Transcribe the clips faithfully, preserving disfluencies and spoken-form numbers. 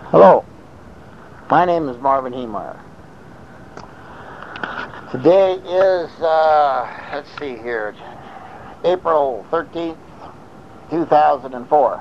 Hello, my name is Marvin Heemeyer. Today is, uh, let's see here, April thirteenth, two thousand four.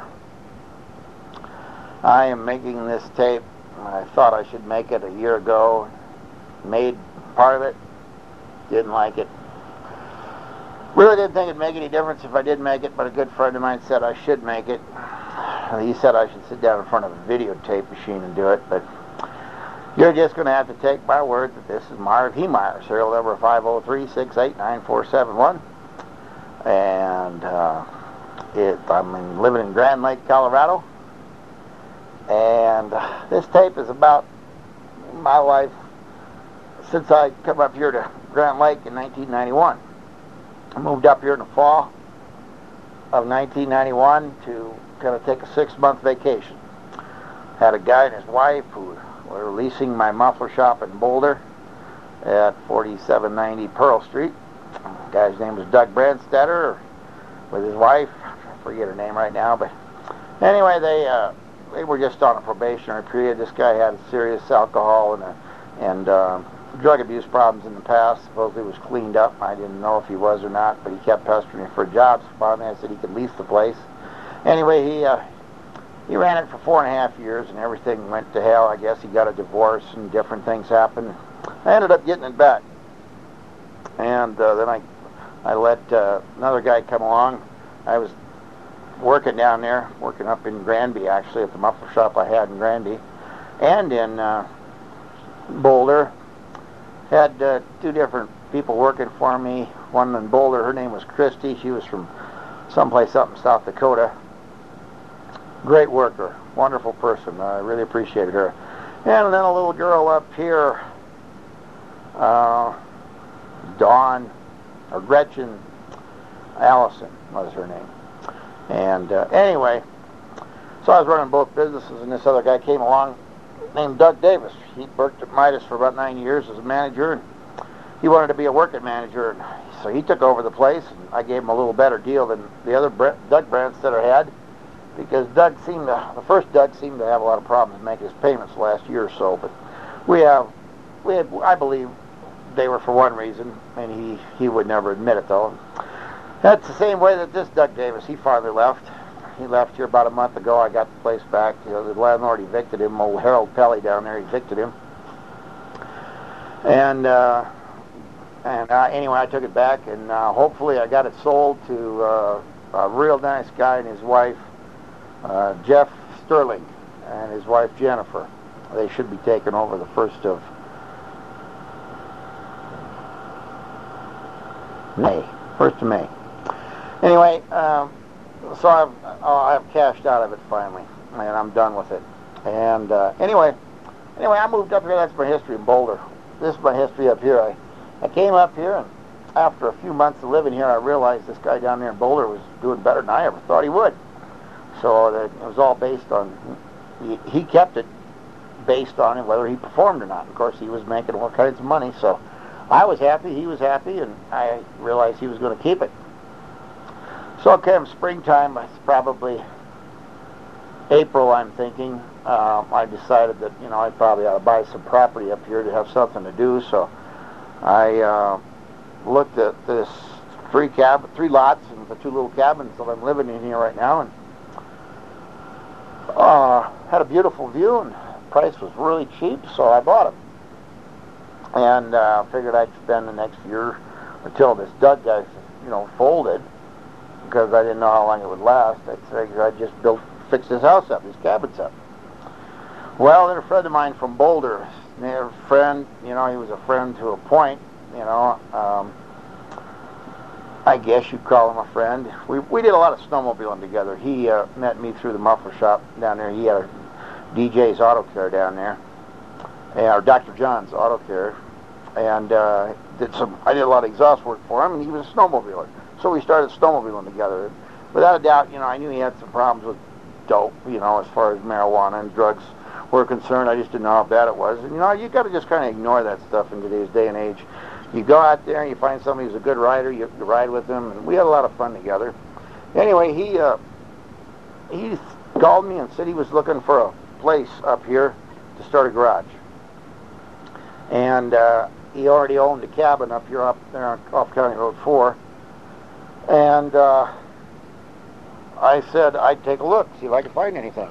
I am making this tape. I thought I should make it a year ago. Made part of it. Didn't like it. Really didn't think it'd make any difference if I did make it, but a good friend of mine said I should make it. He said I should sit down in front of a videotape machine and do it, but you're just going to have to take my word that this is Marv Heemeyer, serial number five oh three, six eight nine four seven one. And uh, it, I'm in, living in Grand Lake, Colorado. And uh, this tape is about my life since I come up here to Grand Lake in nineteen ninety-one. I moved up here in the fall of nineteen ninety-one to kind of take a six-month vacation. Had a guy and his wife who were leasing my muffler shop in Boulder at forty-seven ninety Pearl Street. The guy's name was Doug Brandstetter, with his wife. I forget her name right now, but anyway, they uh, they were just on a probationary period. This guy had serious alcohol and a, and uh, drug abuse problems in the past. Supposedly was cleaned up. I didn't know if he was or not, but he kept pestering me for jobs. Finally, I said he could lease the place. Anyway, he uh, he ran it for four and a half years, and everything went to hell. I guess he got a divorce, and different things happened. I ended up getting it back, and uh, then I I let uh, another guy come along. I was working down there, working up in Granby, actually, at the muffler shop I had in Granby, and in uh, Boulder. Had uh, two different people working for me. One in Boulder, her name was Christy. She was from someplace up in South Dakota. Great worker, wonderful person. I really appreciated her. And then a little girl up here, uh, Dawn, or Gretchen Allison was her name. And uh, anyway, so I was running both businesses, and this other guy came along named Doug Davis. He worked at Midas for about nine years as a manager, and he wanted to be a working manager, and so he took over the place, and I gave him a little better deal than the other Brent, Doug Brandstetter had, because Doug seemed to, the first Doug seemed to have a lot of problems making his payments the last year or so, but we have, we had, I believe they were for one reason, and he, he would never admit it though. That's the same way that this Doug Davis, he finally left. He left here about a month ago. I got the place back. You know, the landlord evicted him, old Harold Pelly down there evicted him. And uh, and uh, anyway, I took it back, and uh, hopefully I got it sold to uh, a real nice guy and his wife, uh, Jeff Sterling, and his wife Jennifer. They should be taking over the first of May. First of May. Anyway, um, so I've oh, I've cashed out of it finally, and I'm done with it. And uh, anyway, anyway, I moved up here. That's my history in Boulder. This is my history up here. I, I came up here, and after a few months of living here, I realized this guy down there in Boulder was doing better than I ever thought he would. So that it was all based on, he, he kept it based on whether he performed or not. Of course, he was making all kinds of money, so I was happy, he was happy, and I realized he was going to keep it. So it came springtime, it's probably April, I'm thinking. Uh, I decided that, you know, I probably ought to buy some property up here to have something to do. So I uh, looked at this three cab, three lots and the two little cabins that I'm living in here right now, and uh, had a beautiful view, and the price was really cheap, so I bought them. And uh, figured I'd spend the next year until this Doug guy, you know, folded, because I didn't know how long it would last. I figured I'd just build, fix this house up, these cabins up. Well, then a friend of mine from Boulder, a friend, you know, he was a friend to a point, you know, um, I guess you'd call him a friend. We we did a lot of snowmobiling together. He uh, met me through the muffler shop down there. He had a D J's Auto Care down there, or Doctor John's Auto Care, and uh, did some. I did a lot of exhaust work for him, and he was a snowmobiler. So we started snowmobiling together. Without a doubt, you know, I knew he had some problems with dope, you know, as far as marijuana and drugs were concerned. I just didn't know how bad it was. And, you know, you got to just kind of ignore that stuff in today's day and age. You go out there and you find somebody who's a good rider, you, you ride with them, and we had a lot of fun together. Anyway, he uh, he called me and said he was looking for a place up here to start a garage. And uh, he already owned a cabin up here, up there on, off County Road four. And uh, I said I'd take a look, see if I could find anything.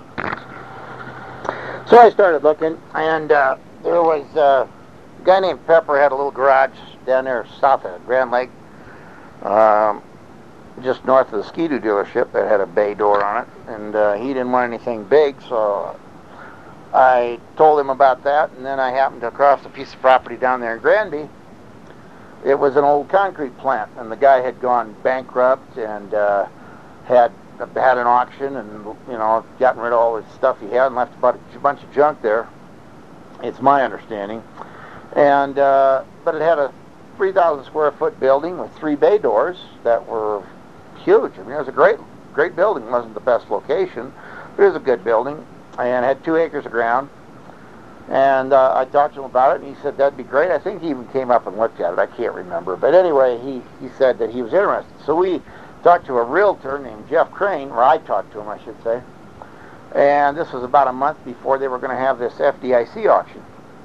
So I started looking, and uh, there was uh, a guy named Pepper had a little garage down there south of Grand Lake, um, just north of the Ski-Doo dealership that had a bay door on it, and uh, he didn't want anything big, so I told him about that, and then I happened to cross a piece of property down there in Granby. It was an old concrete plant, and the guy had gone bankrupt and uh, had had an auction, and you know, gotten rid of all his stuff he had and left about a bunch of junk there. It's my understanding, and uh, but it had a three thousand square foot building with three bay doors that were huge. I mean, it was a great, great building. It wasn't the best location, but it was a good building, and had two acres of ground. And uh, I talked to him about it, and he said that'd be great. I think he even came up and looked at it. I can't remember, but anyway, he he said that he was interested. So we talked to a realtor named Jeff Crane, or I talked to him, I should say. And this was about a month before they were going to have this F D I C auction.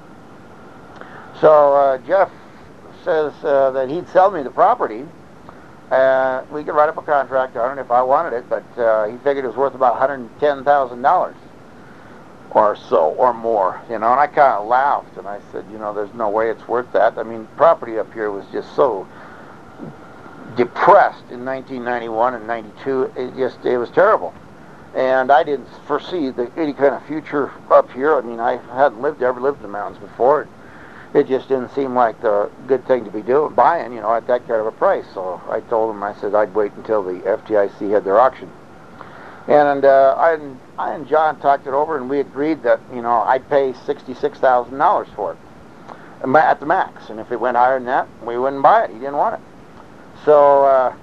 So uh, Jeff says uh, that he'd sell me the property. Uh, we could write up a contract on it if I wanted it, but uh, he figured it was worth about one hundred ten thousand dollars or so, or more, you know. And I kind of laughed, and I said, you know, there's no way it's worth that. I mean, property up here was just so depressed in nineteen ninety-one and ninety-two. It just, it was terrible. And I didn't foresee the, any kind of future up here. I mean, I hadn't lived ever lived in the mountains before. It just didn't seem like the good thing to be doing, buying, you know, at that kind of a price. So I told him, I said I'd wait until the F D I C had their auction. And uh, I, and I and John talked it over, and we agreed that, you know, I'd pay sixty-six thousand dollars for it at the max. And if it went higher than that, we wouldn't buy it. He didn't want it. So uh,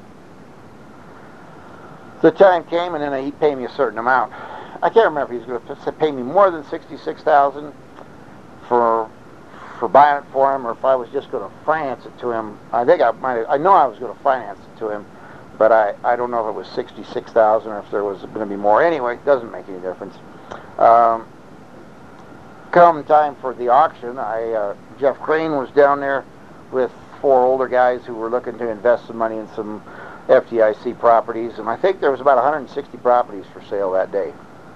the time came, and then he'd pay me a certain amount. I can't remember if he was going to pay me more than sixty-six thousand dollars for for buying it for him, or if I was just going to finance it to him. I think I might. I know I was going to finance it to him, but I, I don't know if it was sixty-six thousand dollars or if there was going to be more. Anyway, it doesn't make any difference. Um, come time for the auction, I uh, Jeff Crane was down there with four older guys who were looking to invest some money in some F D I C properties, and I think there was about one hundred sixty properties for sale that day.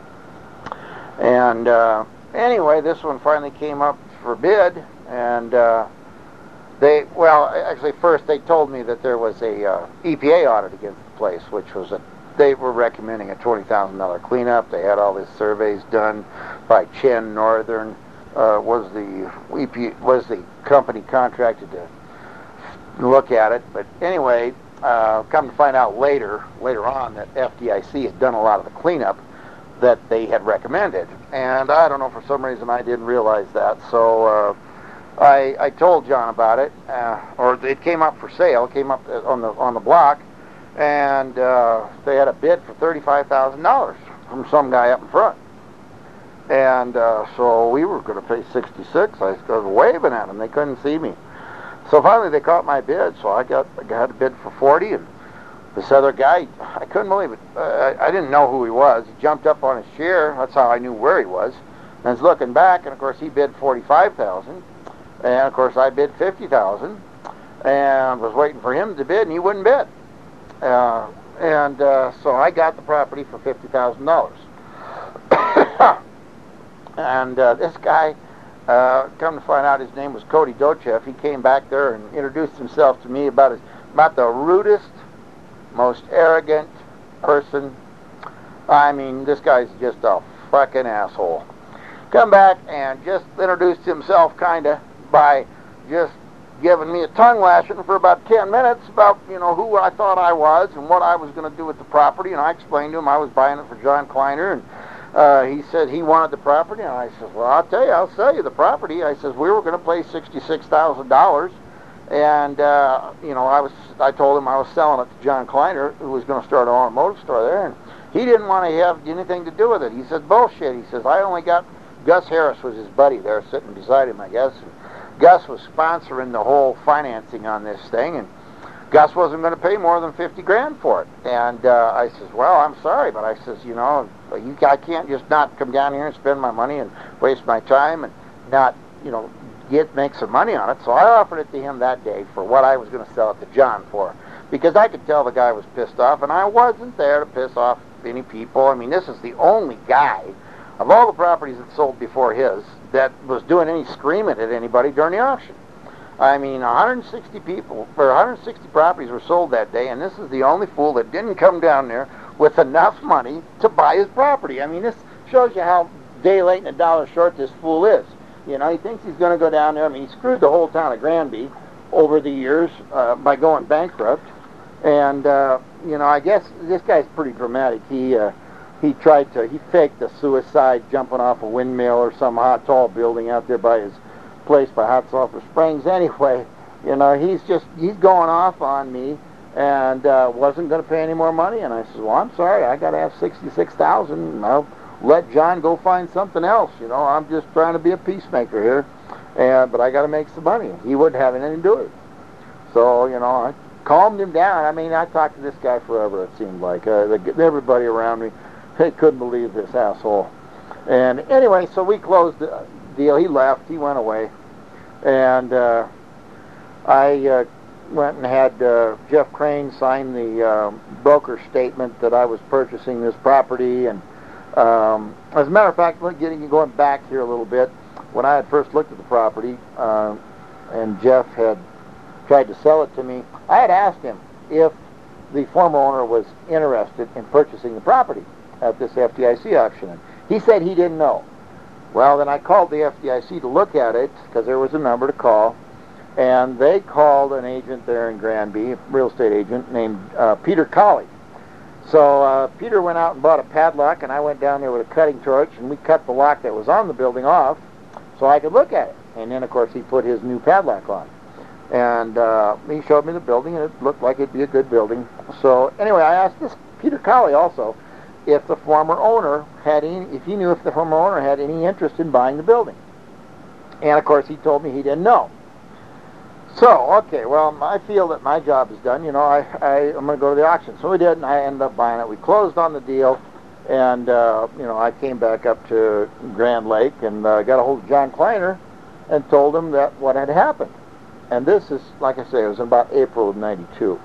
And uh, anyway, this one finally came up for bid, and uh, they, well, actually first they told me that there was a uh, E P A audit against the place, which was a, they were recommending a twenty thousand dollars cleanup. They had all these surveys done by Chen Northern, uh, was the E P A, was the company contracted to look at it. But anyway, uh, come to find out later, later on, that F D I C had done a lot of the cleanup that they had recommended. And I don't know, for some reason I didn't realize that. So uh, I, I told John about it, uh, or it came up for sale, it came up on the on the block, and uh, they had a bid for thirty-five thousand dollars from some guy up in front. And uh, so we were going to pay sixty-six. I was waving at them. They couldn't see me. So finally they caught my bid, so I got I got a bid for forty, and this other guy, I couldn't believe it. Uh, I, I didn't know who he was. He jumped up on his chair. That's how I knew where he was. And I was looking back, and of course he bid forty-five thousand, and of course I bid fifty thousand, and was waiting for him to bid, and he wouldn't bid. Uh, and uh, so I got the property for fifty thousand dollars. And uh, this guy, uh, come to find out, his name was Cody Dochev. He came back there and introduced himself to me about his, about the rudest, most arrogant person. I mean, this guy's just a fucking asshole. Come back and just introduced himself kind of by just giving me a tongue lashing for about ten minutes about, you know, who I thought I was and what I was going to do with the property. And I explained to him I was buying it for John Kleiner, and uh, he said he wanted the property. And I said, well, I'll tell you, I'll sell you the property. I says, we were going to pay sixty-six thousand dollars. And, uh, you know, I was, I told him I was selling it to John Kleiner, who was going to start an automotive store there, and he didn't want to have anything to do with it. He said, bullshit. He says, I only got, Gus Harris was his buddy there sitting beside him, I guess. And Gus was sponsoring the whole financing on this thing, and Gus wasn't going to pay more than fifty grand for it. And uh, I says, well, I'm sorry, but I says, you know, You, I can't just not come down here and spend my money and waste my time and not, you know, get make some money on it. So I offered it to him that day for what I was going to sell it to John for, because I could tell the guy was pissed off, and I wasn't there to piss off any people. I mean, this is the only guy of all the properties that sold before his that was doing any screaming at anybody during the auction. I mean, one hundred sixty people, or one hundred sixty properties were sold that day, and this is the only fool that didn't come down there with enough money to buy his property. I mean, this shows you how day late and a dollar short this fool is. You know, he thinks he's going to go down there. I mean, he screwed the whole town of Granby over the years uh, by going bankrupt. And, uh, you know, I guess this guy's pretty dramatic. He uh, he tried to, he faked a suicide jumping off a windmill or some hot, tall building out there by his place by Hot Sulphur Springs. Anyway, you know, he's just, he's going off on me and uh, wasn't going to pay any more money. And I said, well, I'm sorry, I got to have sixty-six thousand dollars. I'll let John go find something else. You know, I'm just trying to be a peacemaker here, and but I got to make some money. He wouldn't have anything to do with it. So, you know, I calmed him down. I mean, I talked to this guy forever, it seemed like. Uh, the, everybody around me, they couldn't believe this asshole. And anyway, so we closed the deal. He left. He went away. And uh, I uh, went and had uh, Jeff Crane sign the uh, broker statement that I was purchasing this property. And um, as a matter of fact, getting going back here a little bit, when I had first looked at the property uh, and Jeff had tried to sell it to me, I had asked him if the former owner was interested in purchasing the property at this F D I C auction. And he said he didn't know. Well, then I called the F D I C to look at it, because there was a number to call, and they called an agent there in Granby, a real estate agent named uh, Peter Colley. So uh, Peter went out and bought a padlock, and I went down there with a cutting torch, and we cut the lock that was on the building off so I could look at it. And then, of course, he put his new padlock on. And uh, he showed me the building, and it looked like it'd be a good building. So anyway, I asked this Peter Colley also if the former owner had any, if he knew if the former owner had any interest in buying the building. And of course, he told me he didn't know. So, okay, well, I feel that my job is done. You know, I, I, I'm going to go to the auction. So we did, and I ended up buying it. We closed on the deal, and, uh, you know, I came back up to Grand Lake and uh, got a hold of John Kleiner and told him that what had happened. And this is, like I say, it was in about April of ninety-two.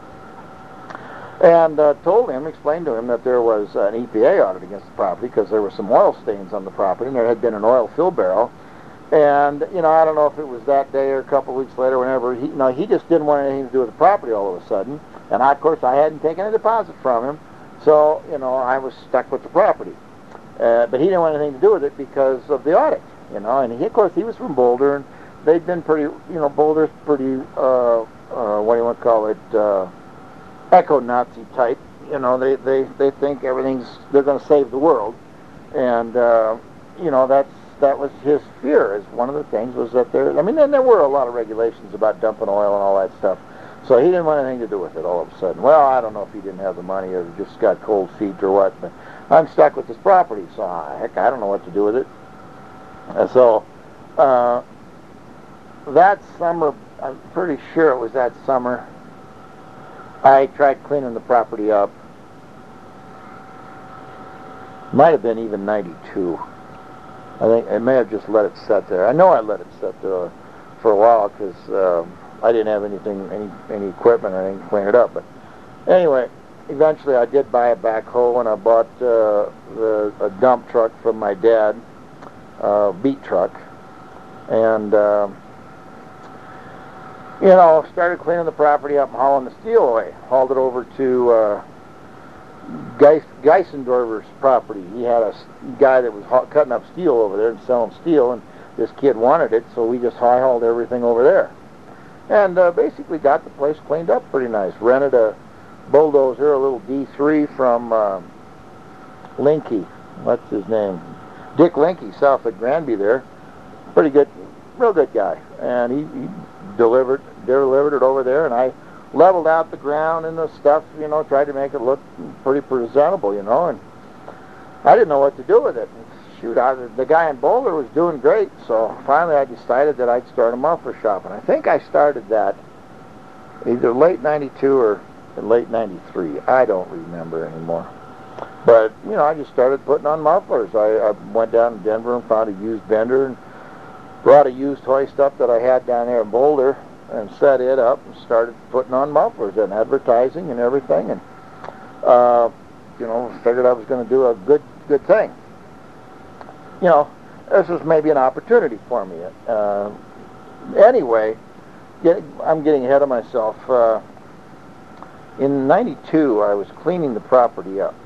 And uh, told him, explained to him that there was an E P A audit against the property because there were some oil stains on the property, and there had been an oil fill barrel. And, you know, I don't know if it was that day or a couple of weeks later, whenever, he, you know, he just didn't want anything to do with the property all of a sudden. And, I, of course, I hadn't taken a deposit from him, so, you know, I was stuck with the property. Uh, but he didn't want anything to do with it because of the audit, you know. And, he, of course, he was from Boulder, and they'd been pretty, you know, Boulder's pretty, uh, uh, what do you want to call it, uh, eco-Nazi type. You know, they, they, they think everything's, they're going to save the world. And, uh, you know, that's, that was his fear, is one of the things was that there, I mean, then there were a lot of regulations about dumping oil and all that stuff. So he didn't want anything to do with it all of a sudden. Well, I don't know if he didn't have the money or just got cold feet or what, but I'm stuck with this property, so heck, I don't know what to do with it. And so, uh, that summer, I'm pretty sure it was that summer, I tried cleaning the property up. Might have been even ninety-two. I think I may have just let it sit there. I know I let it sit there for a while because um, I didn't have anything, any any equipment or anything to clean it up. But anyway, eventually I did buy a backhoe, and I bought uh, the, a dump truck from my dad, a beat truck, and uh, you know, started cleaning the property up and hauling the steel away. Hauled it over to uh, Geis, Geisendorfer's property. He had a guy that was ha cutting up steel over there and selling steel, and this kid wanted it, so we just high-hauled everything over there. And uh, basically got the place cleaned up pretty nice. Rented a bulldozer, a little D three from uh, Linky. What's his name? Dick Linky, south of Granby there. Pretty good, real good guy. And he, he delivered, delivered it over there, and I leveled out the ground and the stuff, you know, tried to make it look pretty presentable, you know, and I didn't know what to do with it. Shoot, I, the guy in Boulder was doing great, so finally I decided that I'd start a muffler shop, and I think I started that either late ninety-two or late ninety-three. I don't remember anymore. But, you know, I just started putting on mufflers. I, I went down to Denver and found a used vendor and brought a used hoist up that I had down there in Boulder and set it up and started putting on mufflers and advertising and everything. And, uh, you know, figured I was going to do a good, good thing. You know, this was maybe an opportunity for me. Uh, anyway, get, I'm getting ahead of myself. Uh, in ninety-two, I was cleaning the property up.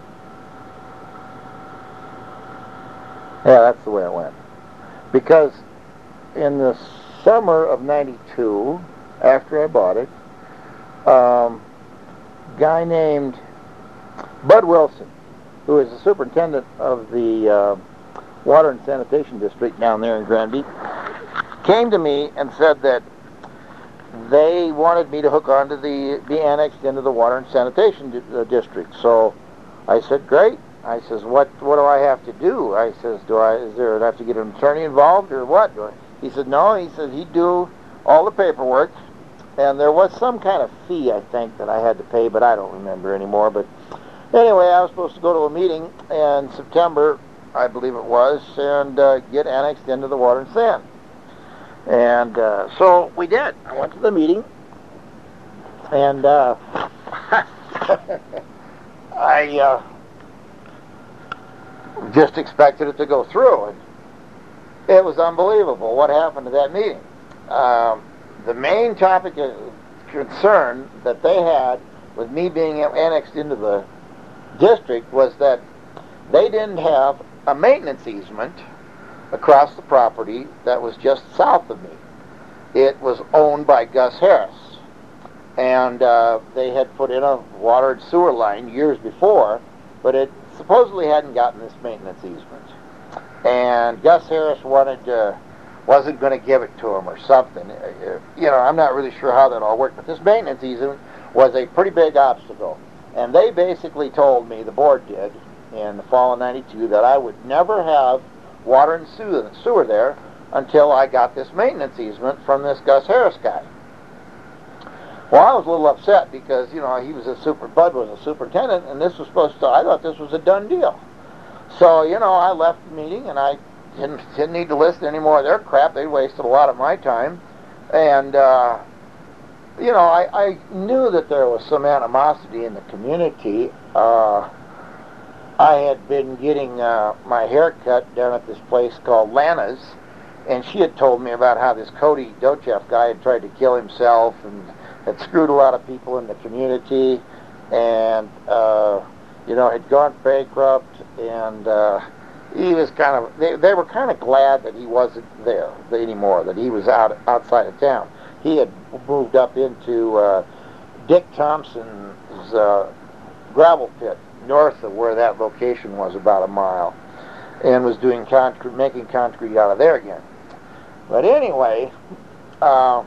Yeah, that's the way it went. Because in the summer of ninety-two, after I bought it, um, a guy named Bud Wilson, who is the superintendent of the uh, Water and Sanitation District down there in Granby, came to me and said that they wanted me to hook onto the, be annexed into the Water and Sanitation di- uh, District. So I said, great. I says, what what do I have to do? I says, do I, is there, do I have to get an attorney involved or what? Do I? He said, no. He said he'd do all the paperwork, and there was some kind of fee, I think, that I had to pay, but I don't remember anymore. But anyway, I was supposed to go to a meeting in September, I believe it was, and uh, get annexed into the Water and Sand. And uh, so we did. I went to the meeting, and uh, I uh, just expected it to go through. And it was unbelievable what happened to that meeting. Um, the main topic of concern that they had with me being annexed into the district was that they didn't have a maintenance easement across the property that was just south of me. It was owned by Gus Harris, and uh, they had put in a water and sewer line years before, but it supposedly hadn't gotten this maintenance easement. And Gus Harris wanted uh, wasn't going to give it to him or something. Uh, you know, I'm not really sure how that all worked, but this maintenance easement was a pretty big obstacle. And they basically told me, the board did, in the fall of ninety-two, that I would never have water and sewer, sewer there until I got this maintenance easement from this Gus Harris guy. Well, I was a little upset because, you know, he was a super, Bud was a superintendent, and this was supposed to, I thought this was a done deal. So, you know, I left the meeting, and I didn't, didn't need to listen to any more of their crap. They wasted a lot of my time. And, uh, you know, I, I knew that there was some animosity in the community. Uh, I had been getting uh, my hair cut down at this place called Lana's, and she had told me about how this Cody Dochev guy had tried to kill himself and had screwed a lot of people in the community, and, uh, you know, had gone bankrupt, and uh, he was kind of, they, they were kind of glad that he wasn't there anymore, that he was out outside of town. He had moved up into uh, Dick Thompson's uh, gravel pit north of where that location was, about a mile, and was doing concrete, making concrete out of there again. But anyway, uh,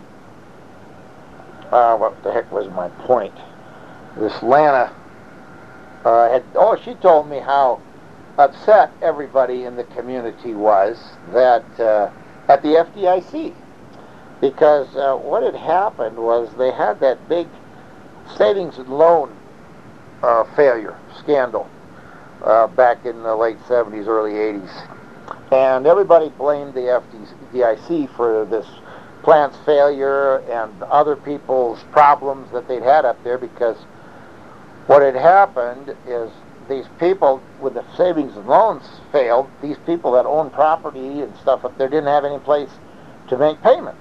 uh, what the heck was my point? This Lana uh, had, oh, she told me how upset everybody in the community was that uh, at the F D I C, because uh, what had happened was they had that big savings and loan uh, failure scandal uh, back in the late seventies, early eighties. And everybody blamed the F D I C for this plant's failure and other people's problems that they'd had up there, because what had happened is these people, with the savings and loans failed, these people that owned property and stuff up there didn't have any place to make payments.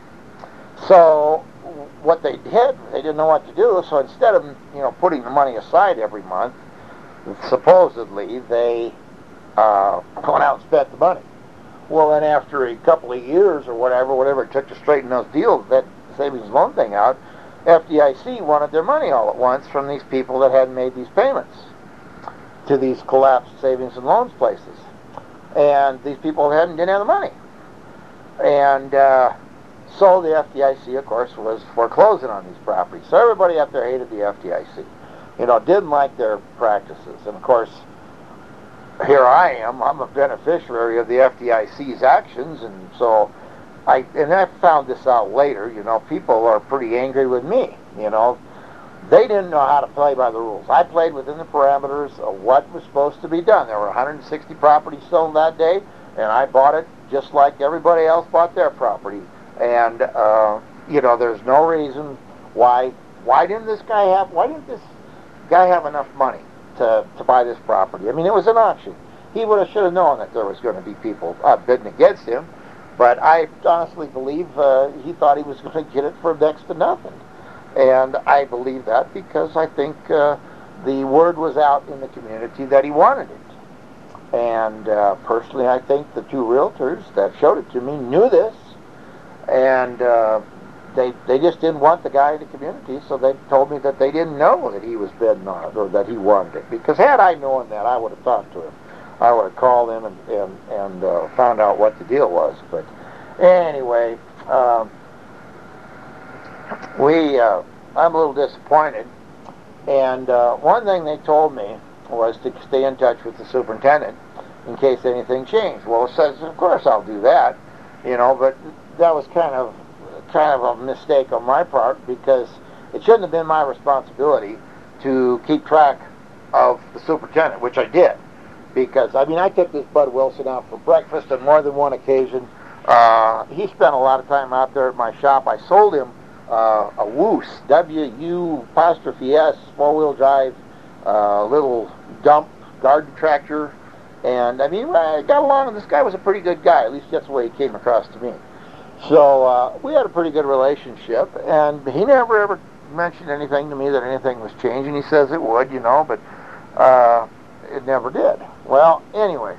So what they did, they didn't know what to do, so instead of, you know, putting the money aside every month, supposedly they uh, went out and spent the money. Well, then after a couple of years or whatever, whatever it took to straighten those deals, that savings and loan thing out, F D I C wanted their money all at once from these people that hadn't made these payments to these collapsed savings and loans places. And these people hadn't, didn't have the money. And uh, so the F D I C, of course, was foreclosing on these properties. So everybody up there hated the F D I C. You know, didn't like their practices. And of course, here I am, I'm a beneficiary of the F D I C's actions, and so I, and I found this out later, you know, people are pretty angry with me, you know. They didn't know how to play by the rules. I played within the parameters of what was supposed to be done. There were one hundred sixty properties sold that day, and I bought it just like everybody else bought their property. And, uh, you know, there's no reason why, why didn't this guy have, why didn't this guy have enough money to, to buy this property? I mean, it was an auction. He would have, should have known that there was going to be people uh, bidding against him, but I honestly believe uh, he thought he was going to get it for next to nothing. And I believe that because I think uh, the word was out in the community that he wanted it. And uh, personally, I think the two realtors that showed it to me knew this, and uh, they they just didn't want the guy in the community, so they told me that they didn't know that he was bidding on it or that he wanted it. Because had I known that, I would have talked to him. I would have called him and, and, and uh, found out what the deal was. But anyway, um, we uh, I'm a little disappointed. And uh, one thing they told me was to stay in touch with the superintendent in case anything changed. Well, it says, of course I'll do that, you know, but that was kind of kind of a mistake on my part, because it shouldn't have been my responsibility to keep track of the superintendent, which I did. Because, I mean, I took this Bud Wilson out for breakfast on more than one occasion. Uh, he spent a lot of time out there at my shop. I sold him uh, a Woos, W U apostrophe S, four-wheel drive, uh, little dump garden tractor. And, I mean, I got along, and this guy was a pretty good guy. At least that's the way he came across to me. So uh, we had a pretty good relationship, and he never ever mentioned anything to me that anything was changing. He says it would, you know, but uh, it never did. Well, anyway,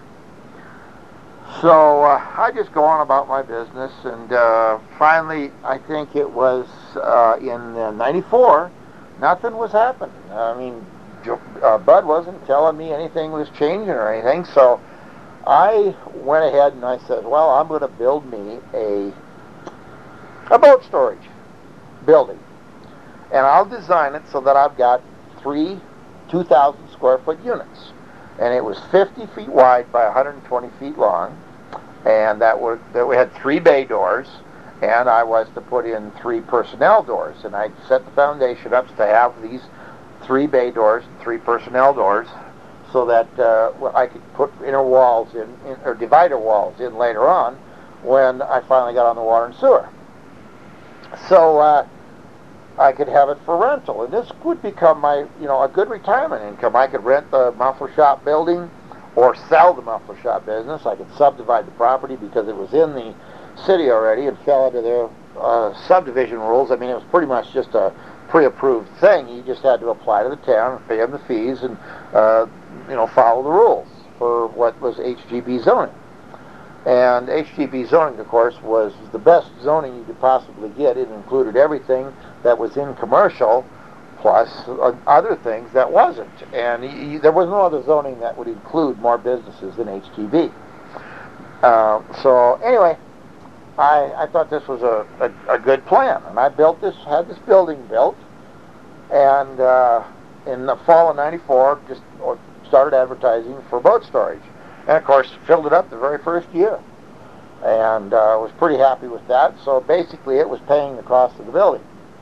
so uh, I just go on about my business, and uh, finally, I think it was uh, in uh, ninety-four, nothing was happening. I mean, uh, Bud wasn't telling me anything was changing or anything, so I went ahead and I said, well, I'm going to build me a a boat storage building, and I'll design it so that I've got three two thousand square foot units, and it was fifty feet wide by one hundred twenty feet long, and that would that we had three bay doors, and I was to put in three personnel doors, and I set the foundation up to have these three bay doors and three personnel doors, so that uh, I could put inner walls in, in or divider walls in later on when I finally got on the water and sewer. So uh, I could have it for rental, and this would become my, you know, a good retirement income. I could rent the muffler shop building or sell the muffler shop business. I could subdivide the property because it was in the city already and fell under their uh, subdivision rules. I mean, it was pretty much just a pre-approved thing. You just had to apply to the town and pay them the fees and, uh, you know, follow the rules for what was H G B zoning. And H G B zoning, of course, was the best zoning you could possibly get. It included everything that was in commercial, plus uh, other things that wasn't. And y- y- there was no other zoning that would include more businesses than H G B. Uh, so anyway, I, I thought this was a, a, a good plan, and I built this, had this building built, and uh, in the fall of ninety-four, just started advertising for boat storage. And, of course, filled it up the very first year. And I uh, was pretty happy with that. So, basically, it was paying the cost of the building.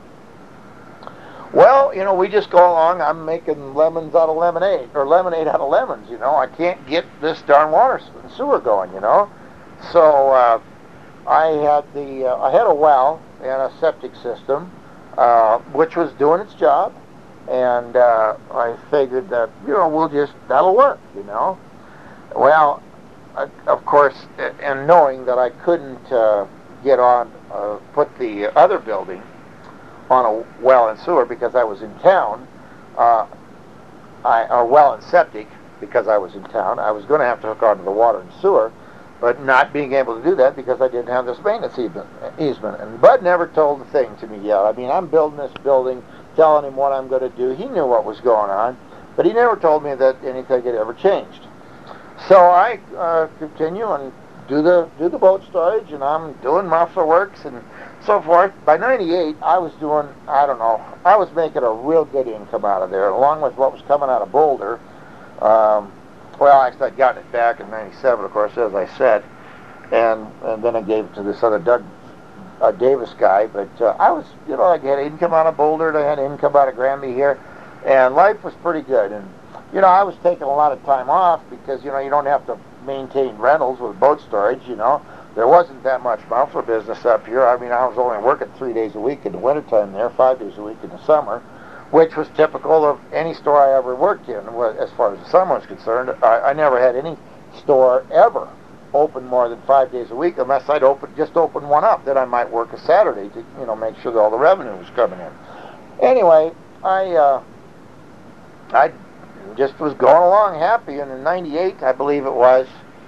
Well, you know, we just go along. I'm making lemons out of lemonade, or lemonade out of lemons, you know. I can't get this darn water and sewer going, you know. So, uh, I had the, uh, I had a well and a septic system, uh, which was doing its job. And uh, I figured that, you know, we'll just, that'll work, you know. Well, uh, of course, and knowing that I couldn't uh, get on, uh, put the other building on a well and sewer because I was in town, uh, I, or well and septic because I was in town, I was going to have to hook onto the water and sewer, but not being able to do that because I didn't have this maintenance easement. And Bud never told the thing to me yet. I mean, I'm building this building, telling him what I'm going to do. He knew what was going on, but he never told me that anything had ever changed. So I uh, continue and do the do the boat storage, and I'm doing muffler works and so forth. By ninety-eight, I was doing, I don't know, I was making a real good income out of there, along with what was coming out of Boulder. Um, well, actually, I'd gotten it back in ninety-seven, of course, as I said, and and then I gave it to this other Doug a Davis guy, but uh, I was, you know, I had income out of Boulder, and I had income out of Granby here, and life was pretty good. And you know, I was taking a lot of time off because, you know, you don't have to maintain rentals with boat storage, you know. There wasn't that much muffler business up here. I mean, I was only working three days a week in the wintertime there, five days a week in the summer, which was typical of any store I ever worked in. As far as the summer was concerned, I, I never had any store ever open more than five days a week unless I'd open, just open one up. Then I might work a Saturday to, you know, make sure that all the revenue was coming in. Anyway, I, uh, I just was going along happy, and in ninety-eight, I believe it was,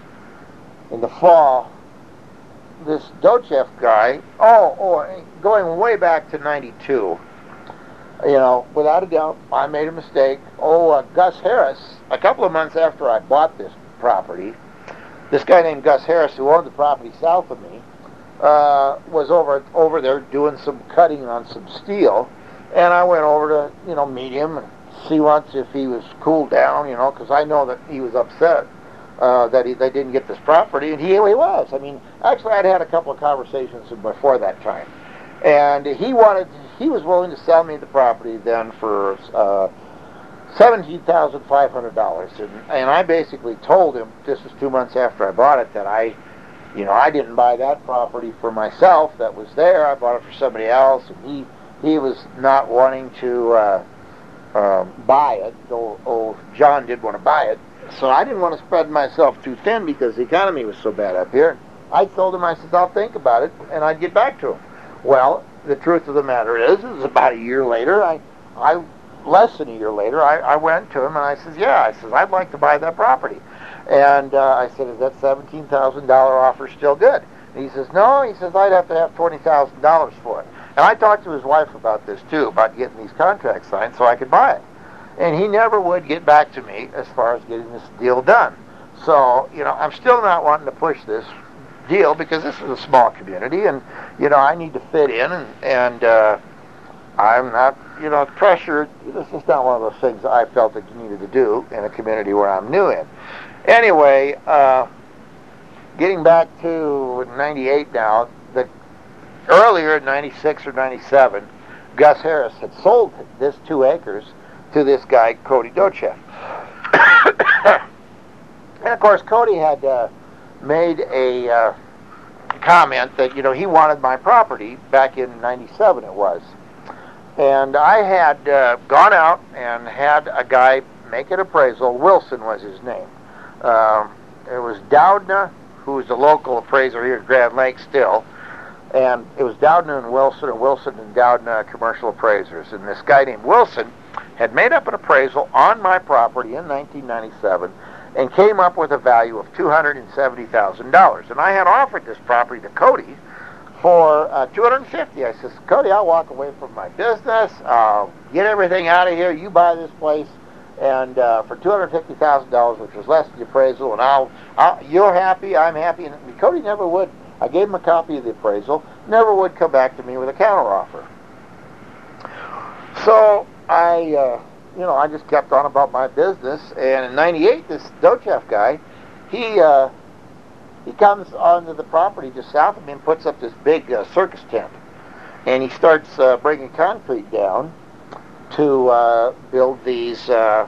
in the fall, this Dochev guy, oh, oh, going way back to ninety-two, you know, without a doubt, I made a mistake. Oh, uh, Gus Harris, a couple of months after I bought this property, this guy named Gus Harris, who owned the property south of me, uh, was over over there doing some cutting on some steel, and I went over to, you know, meet him and see once if he was cooled down, you know, because I know that he was upset uh, that he, they didn't get this property, and he, he was. I mean, actually, I'd had a couple of conversations before that time, and he wanted, he was willing to sell me the property then for uh, seventeen thousand five hundred dollars, and, and I basically told him, this was two months after I bought it, that I, you know, I didn't buy that property for myself that was there. I bought it for somebody else, and he, he was not wanting to uh, Um, buy it, though oh, John did want to buy it, so I didn't want to spread myself too thin because the economy was so bad up here. I told him, I said, I'll think about it, and I'd get back to him. Well, the truth of the matter is, it was about a year later, I, I less than a year later, I, I went to him and I said, yeah, I said, I'd like to buy that property. And uh, I said, is that seventeen thousand dollars offer still good? And he says, no, he says, I'd have to have twenty thousand dollars for it. And I talked to his wife about this, too, about getting these contracts signed so I could buy it. And he never would get back to me as far as getting this deal done. So, you know, I'm still not wanting to push this deal because this is a small community, and, you know, I need to fit in, and, and uh, I'm not, you know, pressured. This is not one of those things that I felt that you needed to do in a community where I'm new in. Anyway, uh, getting back to ninety-eight now, the earlier in ninety-six or ninety-seven, Gus Harris had sold this two acres to this guy, Cody Dochev. And of course, Cody had uh, made a uh, comment that, you know, he wanted my property back in ninety-seven it was. And I had uh, gone out and had a guy make an appraisal. Wilson was his name. Uh, it was Doudna, who was a local appraiser here at Grand Lake still. And it was Doudna and Wilson, and Wilson and Doudna commercial appraisers. And this guy named Wilson had made up an appraisal on my property in nineteen ninety-seven and came up with a value of two hundred seventy thousand dollars. And I had offered this property to Cody for uh, two hundred fifty thousand dollars. I says, Cody, I'll walk away from my business. I'll get everything out of here. You buy this place, and uh, for two hundred fifty thousand dollars, which was less than the appraisal, and I'll, I'll, you're happy, I'm happy. And Cody never would. I gave him a copy of the appraisal, never would come back to me with a counteroffer. So I, uh, you know, I just kept on about my business, and in ninety-eight, this Dochev guy, he uh, he comes onto the property just south of me and puts up this big uh, circus tent, and he starts uh, bringing concrete down to uh, build these uh,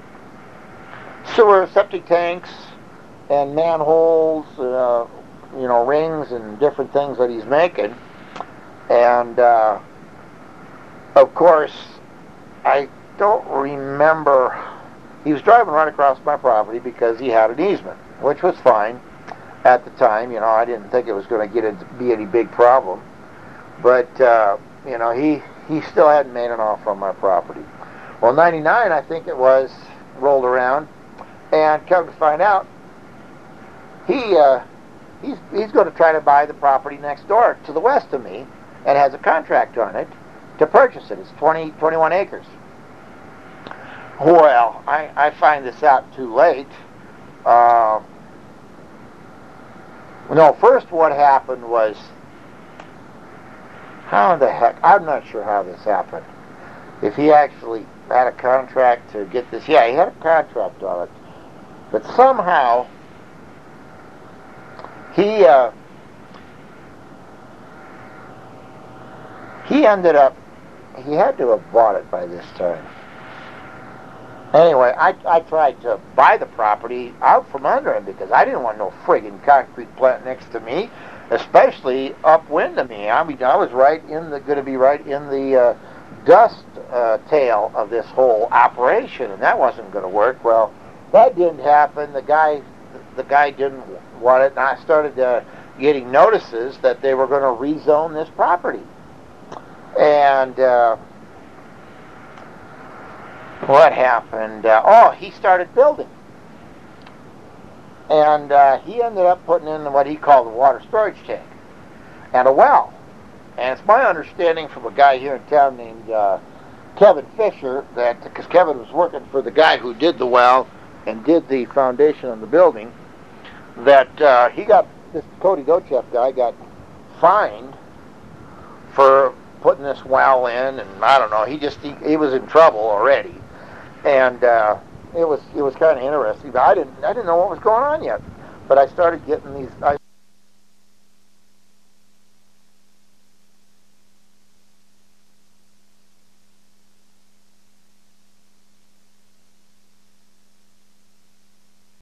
sewer septic tanks and manholes, uh, you know, rings and different things that he's making. And uh, of course, I don't remember, he was driving right across my property because he had an easement, which was fine at the time. You know, I didn't think it was going to get into be any big problem. But uh, you know, he he still hadn't made an offer on my property. Well, ninety-nine, I think it was, rolled around, and come to find out, he uh, he's he's going to try to buy the property next door to the west of me, and has a contract on it to purchase it. It's twenty, twenty-one acres. Well, I, I find this out too late. Uh, no, first what happened was, how the heck, I'm not sure how this happened. If he actually had a contract to get this, yeah, he had a contract on it. But somehow, he, uh, he ended up, he had to have bought it by this time. Anyway, I, I tried to buy the property out from under him because I didn't want no friggin' concrete plant next to me, especially upwind of me. I mean, I was right in the, going to be right in the uh, dust uh, tail of this whole operation, and that wasn't going to work. Well, that didn't happen. The guy, the guy didn't want it, and I started uh, getting notices that they were going to rezone this property. And uh, what happened? Uh, oh, he started building. And uh, he ended up putting in what he called a water storage tank and a well. And it's my understanding from a guy here in town named uh, Kevin Fisher that, because Kevin was working for the guy who did the well and did the foundation on the building, that uh, he got, this Cody Gocheff guy got fined for putting this well in, and I don't know, he just, he, he was in trouble already. And uh, it was it was kind of interesting. But I didn't I didn't know what was going on yet. But I started getting these. I